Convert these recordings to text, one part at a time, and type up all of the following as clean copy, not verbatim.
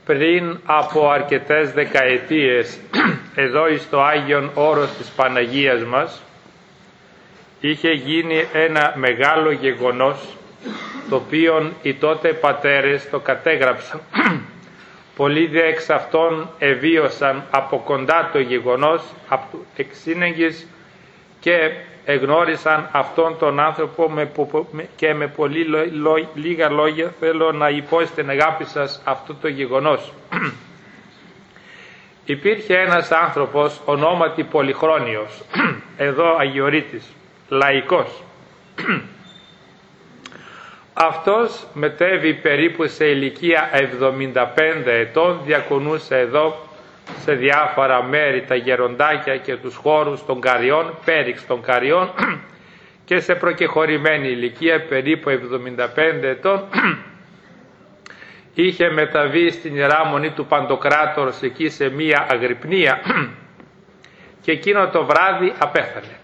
Πριν από αρκετές δεκαετίες, εδώ στο Άγιον Όρος της Παναγίας μας, είχε γίνει ένα μεγάλο γεγονός, το οποίο οι τότε πατέρες το κατέγραψαν. Πολλοί δε εξ αυτών εβίωσαν από κοντά το γεγονός εξήνεγγυς και εγνώρισαν αυτόν τον άνθρωπο και με πολύ λίγα λόγια θέλω να πω στην αγάπη σας αυτό το γεγονός. Υπήρχε ένας άνθρωπος ονόματι Πολυχρόνιος, εδώ Αγιορείτης, λαϊκός. Αυτός μετέβη περίπου σε ηλικία 75 ετών, διακονούσε εδώ σε διάφορα μέρη τα γεροντάκια και τους χώρους των Καριών, πέριξ των Καριών, και σε προκεχωρημένη ηλικία περίπου 75 ετών είχε μεταβεί στην Ιερά Μονή του Παντοκράτορος εκεί σε μία αγρυπνία και εκείνο το βράδυ απέθανε.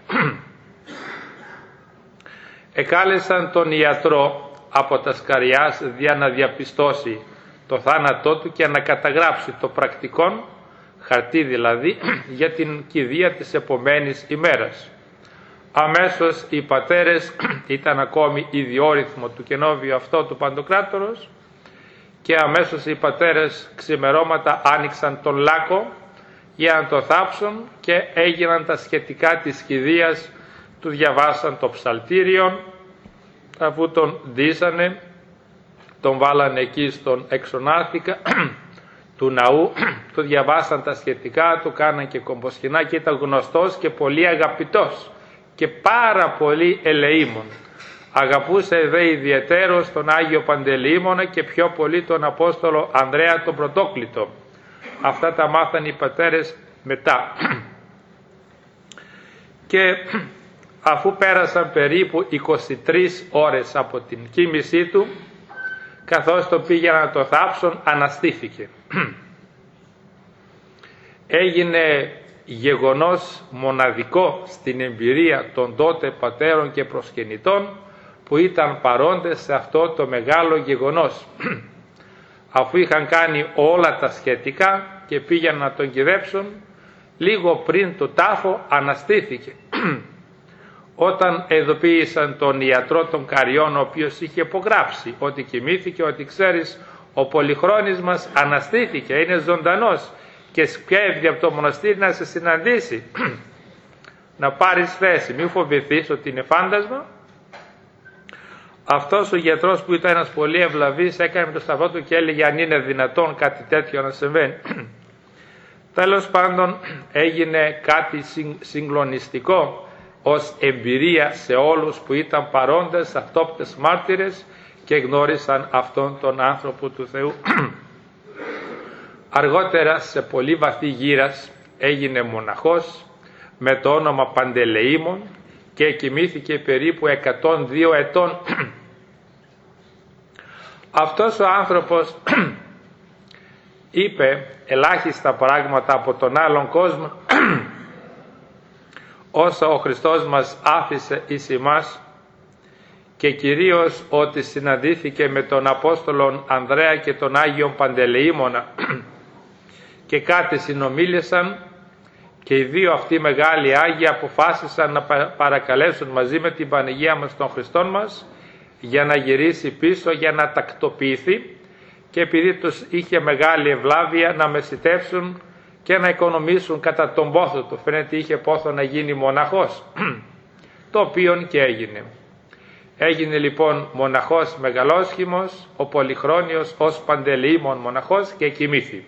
Εκάλεσαν τον ιατρό από τα Σκαριάς για να διαπιστώσει το θάνατό του και να καταγράψει το πρακτικόν, χαρτί δηλαδή, για την κηδεία της επομένης ημέρας. Αμέσως οι πατέρες, ήταν ακόμη ιδιόρυθμο του κενόβιου αυτό του Παντοκράτορος, και αμέσως οι πατέρες ξημερώματα άνοιξαν τον λάκκο για να το θάψουν και έγιναν τα σχετικά της κηδείας, του διαβάσαν το ψαλτήριο, αφού τον ντύσανε, τον βάλανε εκεί στον εξονάρθηκα του ναού, του διαβάσαν τα σχετικά, του κάναν και κομποσχοινά και ήταν γνωστός και πολύ αγαπητός και πάρα πολύ ελεήμων. Αγαπούσε δε ιδιαιτέρως τον Άγιο Παντελεήμονα και πιο πολύ τον Απόστολο Ανδρέα τον Πρωτόκλητο. Αυτά τα μάθαν οι πατέρες μετά. Και αφού πέρασαν περίπου 23 ώρες από την κοίμησή του, καθώς το πήγαιναν να το θάψουν, αναστήθηκε. Έγινε γεγονός μοναδικό στην εμπειρία των τότε πατέρων και προσκυνητών που ήταν παρόντες σε αυτό το μεγάλο γεγονός. Αφού είχαν κάνει όλα τα σχετικά και πήγαιναν να τον κυδέψουν, λίγο πριν το τάφο αναστήθηκε. Όταν ειδοποίησαν τον ιατρό των Καριών, ο οποίος είχε υπογράψει ότι κοιμήθηκε, ότι ξέρεις, ο Πολυχρόνης μας αναστήθηκε, είναι ζωντανός και σκέφτεται από το μοναστήρι να σε συναντήσει, να πάρεις θέση, μην φοβηθείς ότι είναι φάντασμα. Αυτός ο γιατρός, που ήταν ένας πολύ ευλαβής, έκανε με το σταυρό του και έλεγε αν είναι δυνατόν κάτι τέτοιο να συμβαίνει. Τέλος πάντων έγινε κάτι συγκλονιστικό ως εμπειρία σε όλους που ήταν παρόντες, αυτόπτες μάρτυρες και γνώρισαν αυτόν τον άνθρωπο του Θεού. Αργότερα σε πολύ βαθύ γύρας έγινε μοναχός με το όνομα Παντελεήμων και κοιμήθηκε περίπου 102 ετών. Αυτός ο άνθρωπος είπε ελάχιστα πράγματα από τον άλλον κόσμο όσα ο Χριστός μας άφησε εις εμάς, και κυρίως ότι συναντήθηκε με τον Απόστολον Ανδρέα και τον Άγιον Παντελεήμονα και κάτι συνομίλησαν, και οι δύο αυτοί μεγάλοι Άγιοι αποφάσισαν να παρακαλέσουν μαζί με την Παναγία μας τον Χριστόν μας για να γυρίσει πίσω, για να τακτοποιηθεί, και επειδή τους είχε μεγάλη ευλάβεια να μεσιτεύσουν και να οικονομήσουν κατά τον πόθο του. Φαίνεται είχε πόθο να γίνει μοναχός, το οποίον και έγινε. Έγινε λοιπόν μοναχός μεγαλόσχημος, ο Πολυχρόνιος ως Παντελεήμων μοναχός, και κοιμήθη.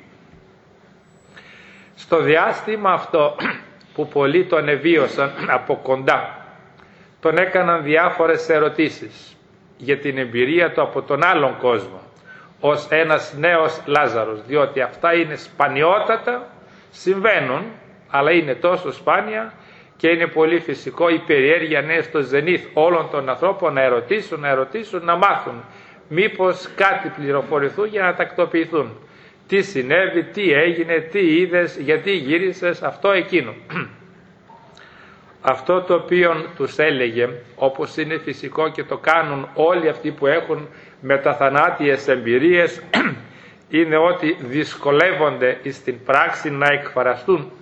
Στο διάστημα αυτό που πολλοί τον εβίωσαν από κοντά, τον έκαναν διάφορες ερωτήσεις για την εμπειρία του από τον άλλον κόσμο, ως ένας νέος Λάζαρος, διότι αυτά είναι σπανιότατα, συμβαίνουν, αλλά είναι τόσο σπάνια και είναι πολύ φυσικό η περιέργεια να είναι στο ζενήθ όλων των ανθρώπων, να ερωτήσουν, να μάθουν, μήπως κάτι πληροφορηθούν για να τακτοποιηθούν. Τι συνέβη, τι έγινε, τι είδες, γιατί γύρισες, αυτό εκείνο. Αυτό το οποίο τους έλεγε, όπως είναι φυσικό και το κάνουν όλοι αυτοί που έχουν μεταθανάτιες εμπειρίες, είναι ότι δυσκολεύονται στην πράξη να εκφραστούν,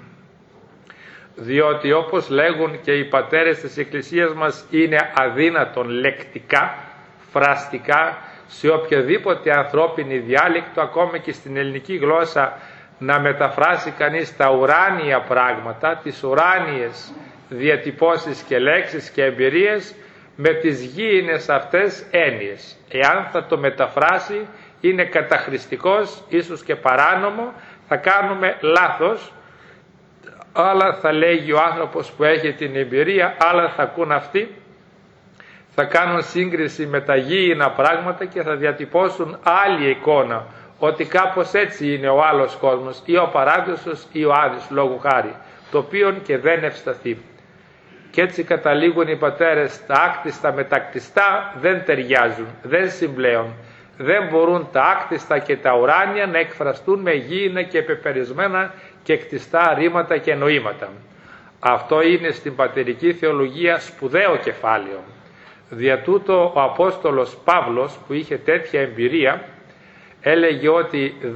διότι όπως λέγουν και οι πατέρες της Εκκλησίας μας, είναι αδύνατον λεκτικά, φραστικά, σε οποιαδήποτε ανθρώπινη διάλεκτο, ακόμα και στην ελληνική γλώσσα, να μεταφράσει κανείς τα ουράνια πράγματα, τις ουράνιες διατυπώσεις και λέξεις και εμπειρίες με τις γήινες αυτές έννοιες. Εάν θα το μεταφράσει είναι καταχρηστικός, ίσως και παράνομο, θα κάνουμε λάθος. Άλλα θα λέγει ο άνθρωπος που έχει την εμπειρία, άλλα θα ακούν αυτοί, θα κάνουν σύγκριση με τα γήινα πράγματα και θα διατυπώσουν άλλη εικόνα, ότι κάπως έτσι είναι ο άλλος κόσμος ή ο παράδεισος ή ο Άδης, λόγου χάρη, το οποίο και δεν ευσταθεί. Και έτσι καταλήγουν οι πατέρες, τα άκτιστα με τα κτιστά δεν ταιριάζουν, δεν συμπλέουν. Δεν μπορούν τα άκτιστα και τα ουράνια να εκφραστούν με γήινα και πεπερισμένα και κτιστά ρήματα και νοήματα. Αυτό είναι στην πατερική θεολογία σπουδαίο κεφάλαιο. Δια τούτο ο Απόστολος Παύλος, που είχε τέτοια εμπειρία, έλεγε ότι